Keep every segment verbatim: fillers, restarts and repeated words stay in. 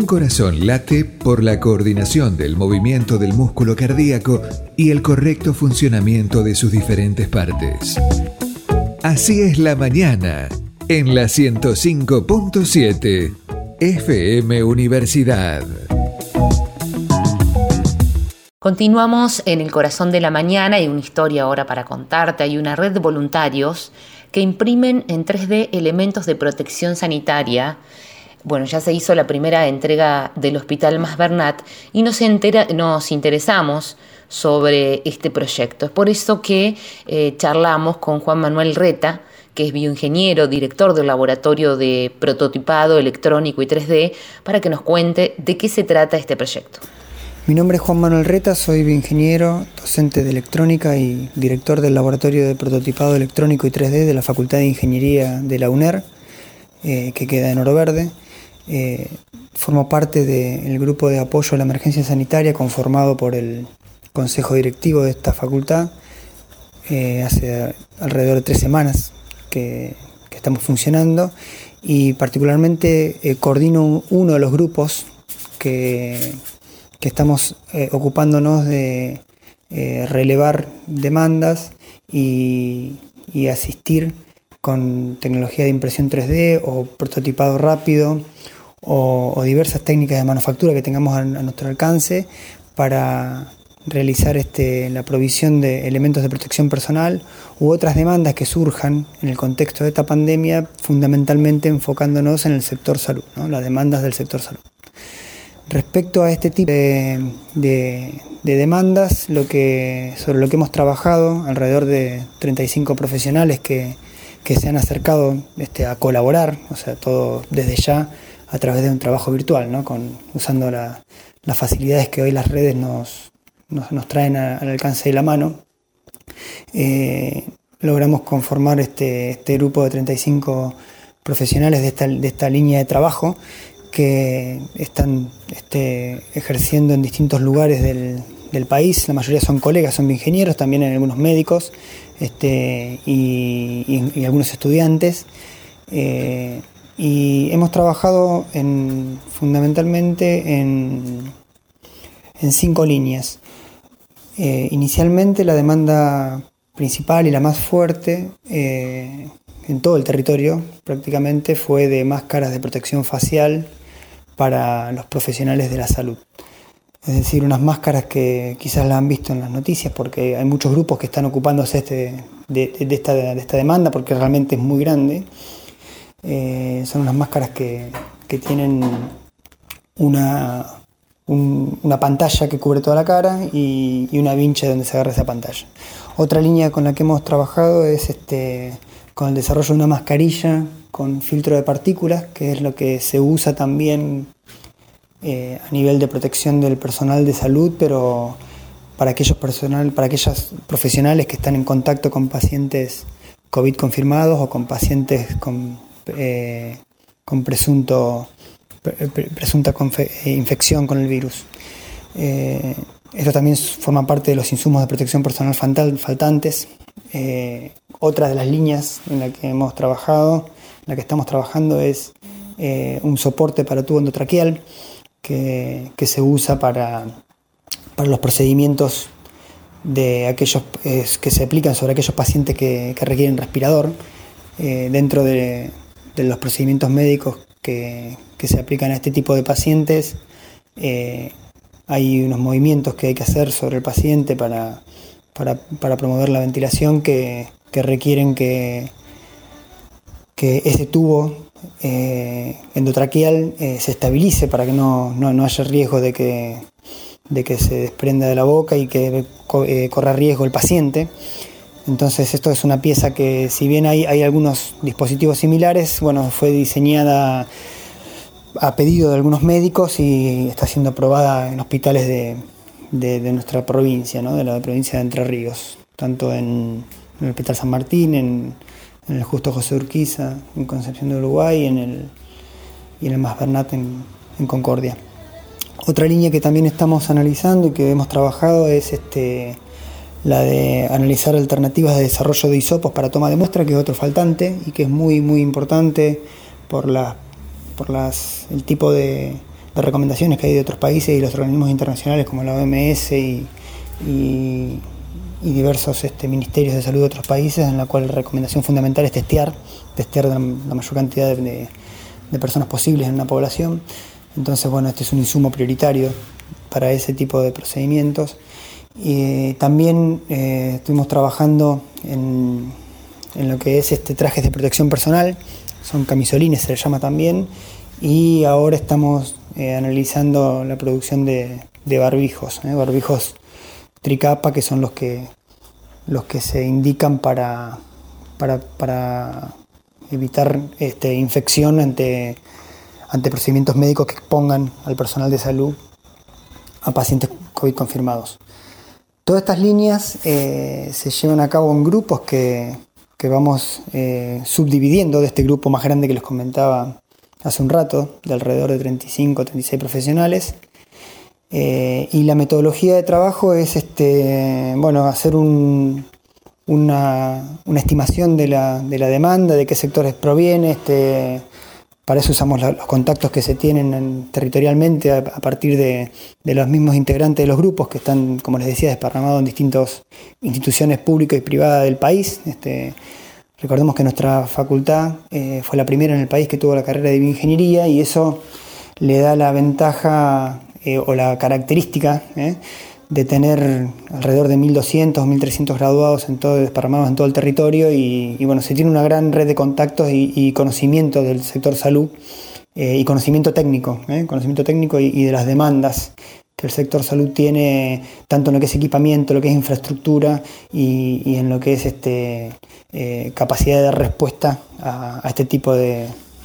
corazón late por la coordinación del movimiento del músculo cardíaco y el correcto funcionamiento de sus diferentes partes. Así es la mañana, en la ciento cinco punto siete, F M Universidad. Continuamos en el corazón de la mañana. Hay una historia ahora para contarte. Hay una red de voluntarios que imprimen en tres D elementos de protección sanitaria. Bueno, ya se hizo la primera entrega del Hospital Mas Bernat y nos, entera, nos interesamos sobre este proyecto. Es por eso que eh, charlamos con Juan Manuel Reta, que es bioingeniero, director del Laboratorio de Prototipado Electrónico y tres D, para que nos cuente de qué se trata este proyecto. Mi nombre es Juan Manuel Reta, soy bioingeniero, docente de electrónica y director del Laboratorio de Prototipado Electrónico y tres D de la Facultad de Ingeniería de la U N E R, eh, que queda en Oro Verde. Eh, formo parte del grupo de apoyo a la emergencia sanitaria conformado por el consejo directivo de esta facultad. Eh, hace alrededor de tres semanas que, que estamos funcionando y particularmente eh, coordino uno de los grupos que... que estamos eh, ocupándonos de eh, relevar demandas y, y asistir con tecnología de impresión tres D o prototipado rápido o, o diversas técnicas de manufactura que tengamos a, a nuestro alcance para realizar este, la provisión de elementos de protección personal u otras demandas que surjan en el contexto de esta pandemia, fundamentalmente enfocándonos en el sector salud, ¿no? Las demandas del sector salud. Respecto a este tipo de, de, de demandas, lo que, sobre lo que hemos trabajado, alrededor de treinta y cinco profesionales que, que se han acercado este, a colaborar, o sea, todo desde ya a través de un trabajo virtual, ¿no? Con, usando la, las facilidades que hoy las redes nos, nos, nos traen a, al alcance de la mano. Eh, logramos conformar este, este grupo de treinta y cinco profesionales de esta, de esta línea de trabajo que están este, ejerciendo en distintos lugares del, del país. La mayoría son colegas, son ingenieros, también hay algunos médicos este, y, y, y algunos estudiantes. Eh, y hemos trabajado en, fundamentalmente en, en cinco líneas. Eh, inicialmente la demanda principal y la más fuerte eh, en todo el territorio prácticamente fue de máscaras de protección facial para los profesionales de la salud. Es decir, unas máscaras que quizás la han visto en las noticias porque hay muchos grupos que están ocupándose este, de, de, esta, de esta demanda porque realmente es muy grande. Eh, son unas máscaras que, que tienen una, un, una pantalla que cubre toda la cara y, y una vincha donde se agarra esa pantalla. Otra línea con la que hemos trabajado es este, con el desarrollo de una mascarilla con filtro de partículas, que es lo que se usa también eh, a nivel de protección del personal de salud, pero para aquellos personal, para aquellos profesionales que están en contacto con pacientes COVID confirmados o con pacientes con, eh, con presunto, pre, presunta confe, infección con el virus. Eh, esto también forma parte de los insumos de protección personal faltantes. Eh, otra de las líneas en la que hemos trabajado, en la que estamos trabajando es eh, un soporte para tubo endotraqueal que, que se usa para, para los procedimientos de aquellos eh, que se aplican sobre aquellos pacientes que, que requieren respirador. Eh, dentro de, de los procedimientos médicos que, que se aplican a este tipo de pacientes, eh, hay unos movimientos que hay que hacer sobre el paciente para, para, para promover la ventilación que, que requieren que, que ese tubo eh, endotraqueal eh, se estabilice para que no, no, no haya riesgo de que, de que se desprenda de la boca y que eh, corra riesgo el paciente. Entonces esto es una pieza que, si bien hay, hay algunos dispositivos similares, bueno, fue diseñada a pedido de algunos médicos y está siendo probada en hospitales de, de, de nuestra provincia, ¿no? De la provincia de Entre Ríos, tanto en, en el Hospital San Martín, en, en el Justo José Urquiza, en Concepción de Uruguay, en el, y en el Mas Bernat en, en Concordia. Otra línea que también estamos analizando y que hemos trabajado es este, la de analizar alternativas de desarrollo de hisopos para toma de muestra, que es otro faltante y que es muy muy importante por, la, por las, el tipo de, de recomendaciones que hay de otros países y los organismos internacionales como la O M S y, y, y diversos este, ministerios de salud de otros países, en la cual la recomendación fundamental es testear, testear la, la mayor cantidad de, de personas posibles en una población. Entonces, bueno, este es un insumo prioritario para ese tipo de procedimientos. Y también eh, estuvimos trabajando en, en lo que es este trajes de protección personal, son camisolines se les llama también, y ahora estamos eh, analizando la producción de, de barbijos, ¿eh? barbijos tricapa, que son los que, los que se indican para, para, para evitar este, infección ante, ante procedimientos médicos que expongan al personal de salud a pacientes COVID confirmados. Todas estas líneas eh, se llevan a cabo en grupos que, que vamos eh, subdividiendo de este grupo más grande que les comentaba hace un rato, de alrededor de treinta y cinco a treinta y seis profesionales. Eh, y la metodología de trabajo es este, bueno, hacer un, una, una estimación de la, de la demanda, de qué sectores proviene. Este, para eso usamos la, los contactos que se tienen en, territorialmente a, a partir de, de los mismos integrantes de los grupos que están, como les decía, desparramados en distintas instituciones públicas y privadas del país. Este, recordemos que nuestra facultad eh, fue la primera en el país que tuvo la carrera de bioingeniería, y eso le da la ventaja eh, o la característica eh, de tener alrededor de mil doscientos, mil trescientos graduados en todo, desparramados en todo el territorio, y, y bueno, se tiene una gran red de contactos y, y conocimiento del sector salud eh, y conocimiento técnico, eh, conocimiento técnico y, y de las demandas que el sector salud tiene, tanto en lo que es equipamiento, lo que es infraestructura y, y en lo que es este, eh, capacidad de dar respuesta a, a este tipo de,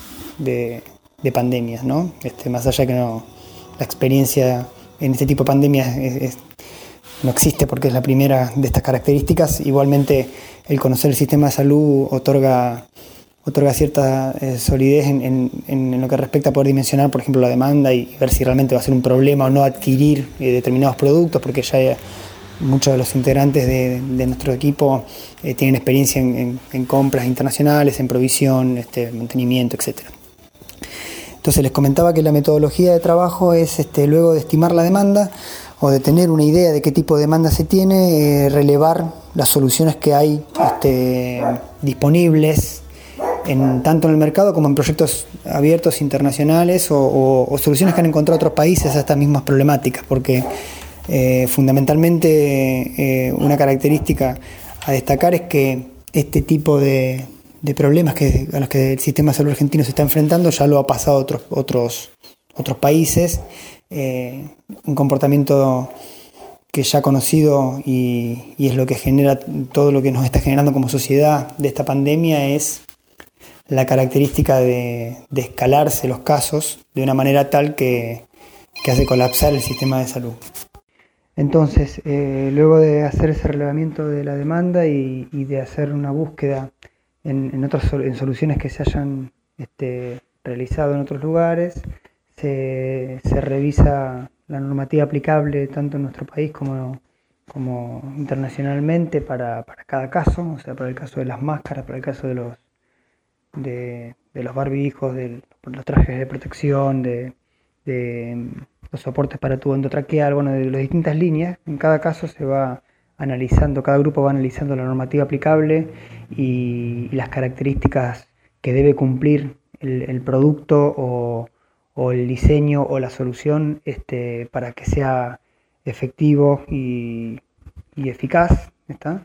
de, de pandemias, ¿no? Este, más allá que no, la experiencia en este tipo de pandemias es, es, no existe porque es la primera de estas características. Igualmente, el conocer el sistema de salud otorga, otorga cierta eh, solidez en, en, en lo que respecta a poder dimensionar, por ejemplo, la demanda y ver si realmente va a ser un problema o no adquirir eh, determinados productos, porque ya hay, muchos de los integrantes de, de nuestro equipo eh, tienen experiencia en, en, en compras internacionales, en provisión, este, mantenimiento, etcétera. Entonces les comentaba que la metodología de trabajo es, este, luego de estimar la demanda o de tener una idea de qué tipo de demanda se tiene, eh, relevar las soluciones que hay este, disponibles en, tanto en el mercado como en proyectos abiertos internacionales o, o, o soluciones que han encontrado otros países a estas mismas problemáticas, porque eh, fundamentalmente eh, una característica a destacar es que este tipo de de problemas que, a los que el sistema de salud argentino se está enfrentando ya lo ha pasado a otros, otros, otros países. Eh, un comportamiento que ya conocido y, y es lo que genera todo lo que nos está generando como sociedad de esta pandemia es la característica de, de escalarse los casos de una manera tal que, que hace colapsar el sistema de salud. Entonces, eh, luego de hacer ese relevamiento de la demanda y, y de hacer una búsqueda En, en otras en soluciones que se hayan este, realizado en otros lugares, se, se revisa la normativa aplicable tanto en nuestro país como, como internacionalmente para, para cada caso, o sea, para el caso de las máscaras, para el caso de los de, de los barbijos, de los trajes de protección, de, de los soportes para tubo endotraqueal, bueno, de las distintas líneas. En cada caso se va analizando, cada grupo va analizando la normativa aplicable y, y las características que debe cumplir el, el producto o, o el diseño o la solución este, para que sea efectivo y, y eficaz, ¿está?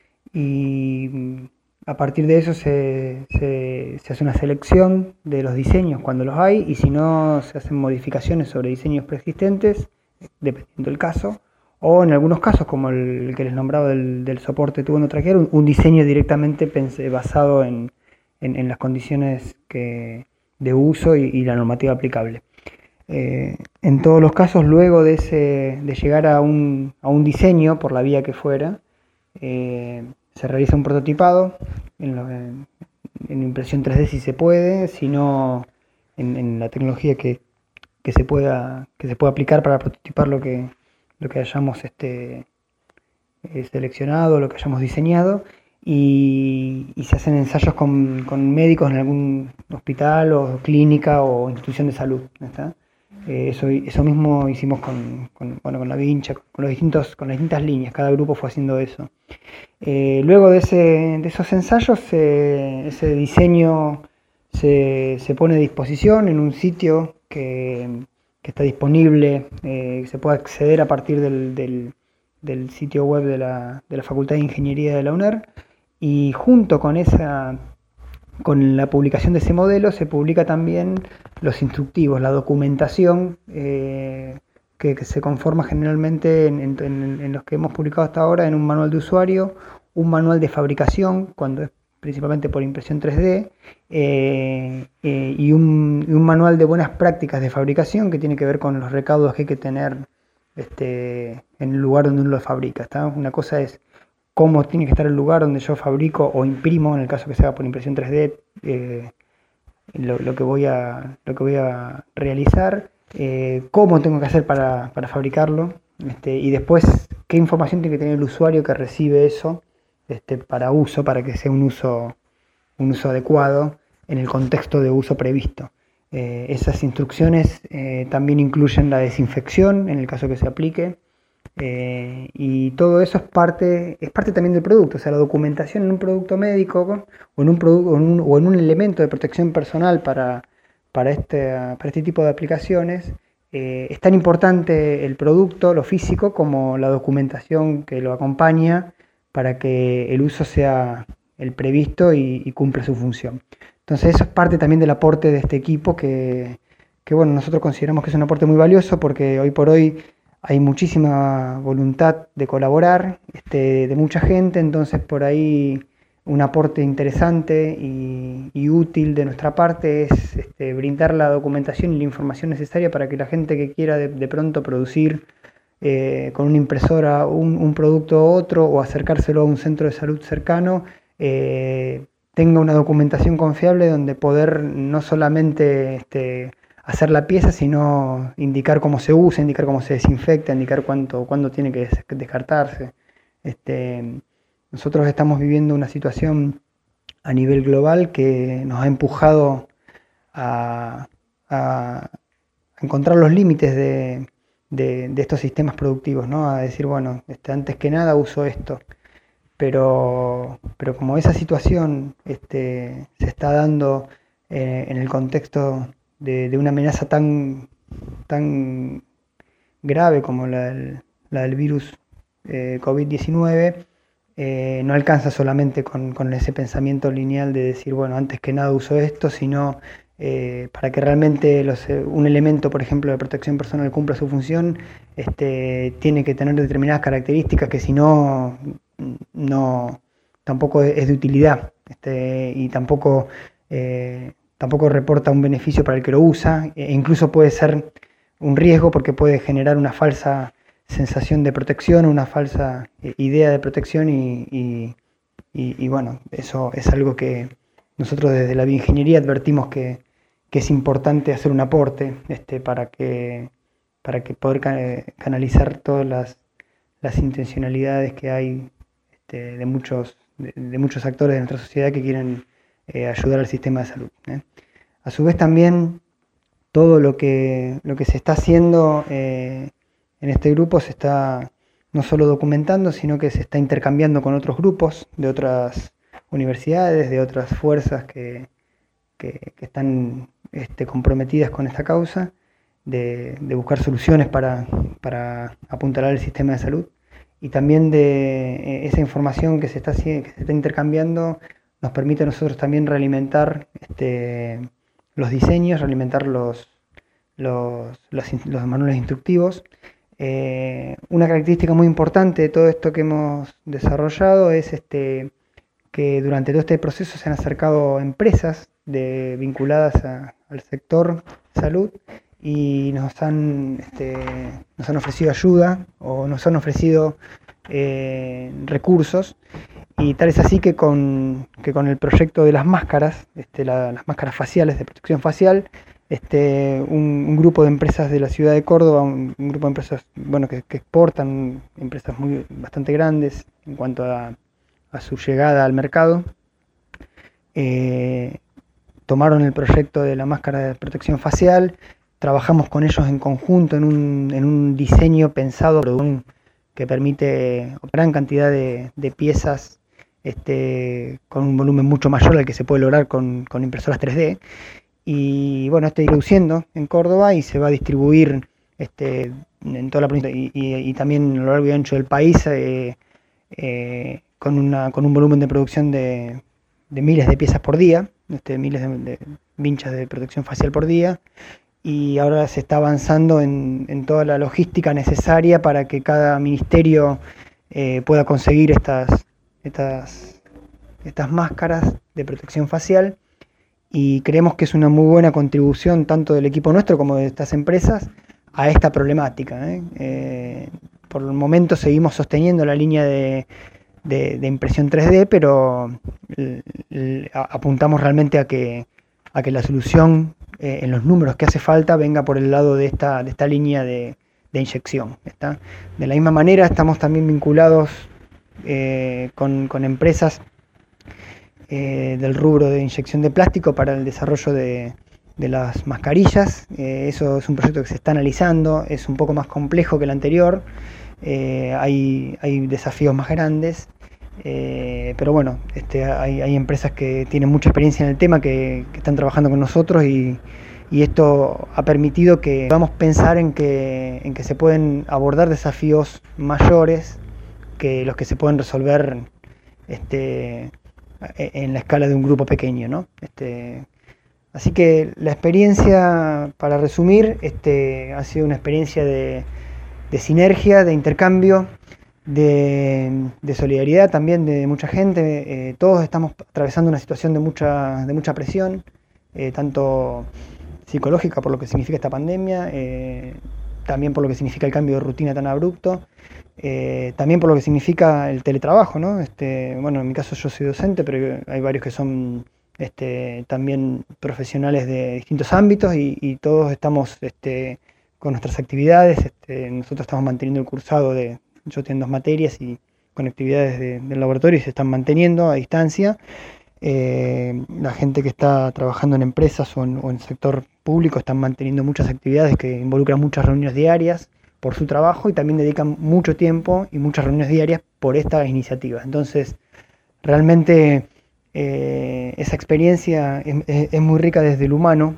Y a partir de eso se, se, se hace una selección de los diseños cuando los hay, y si no, se hacen modificaciones sobre diseños preexistentes, dependiendo del caso. O en algunos casos, como el que les nombraba del, del soporte tubo endotraqueal, un, un diseño directamente pensé, basado en, en, en las condiciones que, de uso y, y la normativa aplicable. Eh, en todos los casos, luego de, ese, de llegar a un, a un diseño, por la vía que fuera, eh, se realiza un prototipado en, lo, en, en impresión tres D si se puede, si no en, en la tecnología que, que, se pueda, que se pueda aplicar para prototipar lo que lo que hayamos este, eh, seleccionado, lo que hayamos diseñado, y, y se hacen ensayos con, con médicos en algún hospital o clínica o institución de salud, ¿está? Eh, eso, eso mismo hicimos con, con, bueno, con la vincha, con, los distintos, con las distintas líneas, cada grupo fue haciendo eso. Eh, luego de, ese, de esos ensayos, eh, ese diseño se, se pone a disposición en un sitio que, que está disponible, eh, se puede acceder a partir del, del, del sitio web de la, de la Facultad de Ingeniería de la UNER, y junto con esa... Con la publicación de ese modelo se publica también los instructivos, la documentación eh, que, que se conforma generalmente en, en, en los que hemos publicado hasta ahora en un manual de usuario, un manual de fabricación, cuando es principalmente por impresión tres D, eh, eh, y, un, y un manual de buenas prácticas de fabricación que tiene que ver con los recaudos que hay que tener este, en el lugar donde uno lo fabrica. ¿Está? Una cosa es cómo tiene que estar el lugar donde yo fabrico o imprimo, en el caso que sea por impresión tres D, eh, lo, lo, que voy a, lo que voy a realizar, eh, cómo tengo que hacer para, para fabricarlo, este, y después qué información tiene que tener el usuario que recibe eso este, para uso, para que sea un uso, un uso adecuado en el contexto de uso previsto. Eh, esas instrucciones eh, también incluyen la desinfección, en el caso que se aplique, Eh, y todo eso es parte, es parte también del producto, o sea, la documentación en un producto médico o en un, produ- o en un, o en un elemento de protección personal para, para, este, para este tipo de aplicaciones, eh, es tan importante el producto, lo físico, como la documentación que lo acompaña para que el uso sea el previsto y, y cumpla su función. Entonces eso es parte también del aporte de este equipo que, que bueno, nosotros consideramos que es un aporte muy valioso porque hoy por hoy hay muchísima voluntad de colaborar, este, de mucha gente, entonces por ahí un aporte interesante y, y útil de nuestra parte es este, brindar la documentación y la información necesaria para que la gente que quiera de, de pronto producir eh, con una impresora un, un producto u otro o acercárselo a un centro de salud cercano, eh, tenga una documentación confiable donde poder no solamente este, hacer la pieza, sino indicar cómo se usa, indicar cómo se desinfecta, indicar cuánto, cuándo tiene que descartarse. Este, nosotros estamos viviendo una situación a nivel global que nos ha empujado a, a encontrar los límites de, de, de estos sistemas productivos, ¿no? A decir, bueno, este, antes que nada uso esto. Pero, pero como esa situación este, se está dando eh, en el contexto De, de una amenaza tan, tan grave como la del, la del virus eh, COVID diecinueve, eh, no alcanza solamente con, con ese pensamiento lineal de decir, bueno, antes que nada uso esto, sino eh, para que realmente los, un elemento, por ejemplo, de protección personal cumpla su función, este, tiene que tener determinadas características que si no, no tampoco es de utilidad este, y tampoco... Eh, tampoco reporta un beneficio para el que lo usa, e incluso puede ser un riesgo porque puede generar una falsa sensación de protección, una falsa idea de protección y, y, y, y bueno, eso es algo que nosotros desde la bioingeniería advertimos que, que es importante hacer un aporte este, para que para que poder canalizar todas las, las intencionalidades que hay este, de, muchos, de, de muchos actores de nuestra sociedad que quieren Eh, ayudar al sistema de salud. ¿eh? A su vez también todo lo que, lo que se está haciendo eh, en este grupo se está no solo documentando, sino que se está intercambiando con otros grupos de otras universidades, de otras fuerzas que, que, que están este, comprometidas con esta causa, de, de buscar soluciones para, para apuntalar el sistema de salud y también de eh, esa información que se está, que se está intercambiando nos permite a nosotros también realimentar este, los diseños, realimentar los, los, los, los manuales instructivos. Eh, una característica muy importante de todo esto que hemos desarrollado es este, que durante todo este proceso se han acercado empresas de, vinculadas a, al sector salud y nos han, este, nos han ofrecido ayuda o nos han ofrecido eh, recursos. Y tal es así que con, que con el proyecto de las máscaras, este, la, las máscaras faciales de protección facial, este, un, un grupo de empresas de la ciudad de Córdoba, un, un grupo de empresas bueno, que, que exportan, empresas muy, bastante grandes en cuanto a, a su llegada al mercado, eh, tomaron el proyecto de la máscara de protección facial, trabajamos con ellos en conjunto en un, en un diseño pensado que permite gran cantidad de, de piezas este, con un volumen mucho mayor al que se puede lograr con, con impresoras tres D. Y bueno, esto irá produciendo en Córdoba y se va a distribuir este, en toda la provincia y, y, y también a lo largo y ancho del país eh, eh, con, una, con un volumen de producción de, de miles de piezas por día, este, miles de, de vinchas de protección facial por día. Y ahora se está avanzando en, en toda la logística necesaria para que cada ministerio eh, pueda conseguir estas, estas, estas máscaras de protección facial, y creemos que es una muy buena contribución tanto del equipo nuestro como de estas empresas a esta problemática, ¿eh? Eh, por el momento seguimos sosteniendo la línea de, de, de impresión tres D, pero l, l, apuntamos realmente a que, a que la solución eh, en los números que hace falta venga por el lado de esta, de esta línea de, de inyección, ¿está? De la misma manera estamos también vinculados eh, con, con empresas eh, del rubro de inyección de plástico para el desarrollo de, de las mascarillas. Eh, eso es un proyecto que se está analizando, es un poco más complejo que el anterior, eh, hay, hay desafíos más grandes, eh, pero bueno, este, hay, hay empresas que tienen mucha experiencia en el tema que, que están trabajando con nosotros, y, y esto ha permitido que podamos pensar en que, en que se pueden abordar desafíos mayores que los que se pueden resolver este, en la escala de un grupo pequeño, ¿no? Este, así que la experiencia, para resumir, este, ha sido una experiencia de, de sinergia, de intercambio, de, de solidaridad también de mucha gente. Eh, todos estamos atravesando una situación de mucha, de mucha presión, eh, tanto psicológica por lo que significa esta pandemia, eh, también por lo que significa el cambio de rutina tan abrupto, eh, también por lo que significa el teletrabajo, ¿no? Este, bueno, en mi caso yo soy docente, pero hay varios que son Este, también profesionales de distintos ámbitos, y, y todos estamos este, con nuestras actividades. Este, nosotros estamos manteniendo el cursado de, yo tengo dos materias y con actividades de, del laboratorio se están manteniendo a distancia. Eh, la gente que está trabajando en empresas o en, o en el sector público están manteniendo muchas actividades que involucran muchas reuniones diarias por su trabajo, y también dedican mucho tiempo y muchas reuniones diarias por estas iniciativas. Entonces, realmente Eh, esa experiencia es, es, es muy rica desde el humano,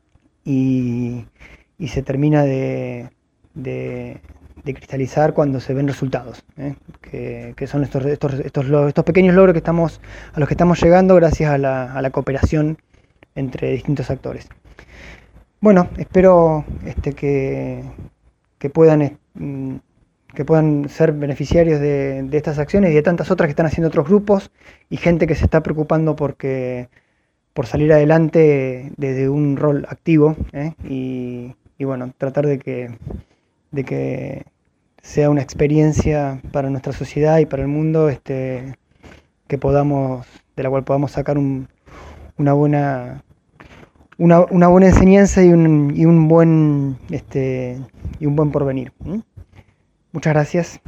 y, y se termina de, de, de cristalizar cuando se ven resultados, ¿eh? que, que son estos, estos, estos, estos pequeños logros que estamos, a los que estamos llegando gracias a la, a la cooperación entre distintos actores. Bueno, espero este, que, que puedan... Eh, que puedan ser beneficiarios de, de estas acciones y de tantas otras que están haciendo otros grupos, y gente que se está preocupando porque, por salir adelante desde un rol activo, ¿eh? y, y bueno, tratar de que, de que sea una experiencia para nuestra sociedad y para el mundo, este, que podamos, de la cual podamos sacar un, una buena una, una buena enseñanza y un, y un buen este, y un buen porvenir. ¿eh? Muchas gracias.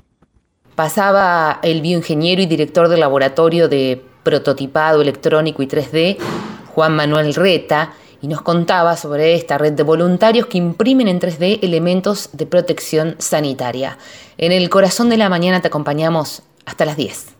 Pasaba el bioingeniero y director del laboratorio de prototipado electrónico y tres D, Juan Manuel Reta, y nos contaba sobre esta red de voluntarios que imprimen en tres D elementos de protección sanitaria. En el corazón de la mañana te acompañamos hasta las diez.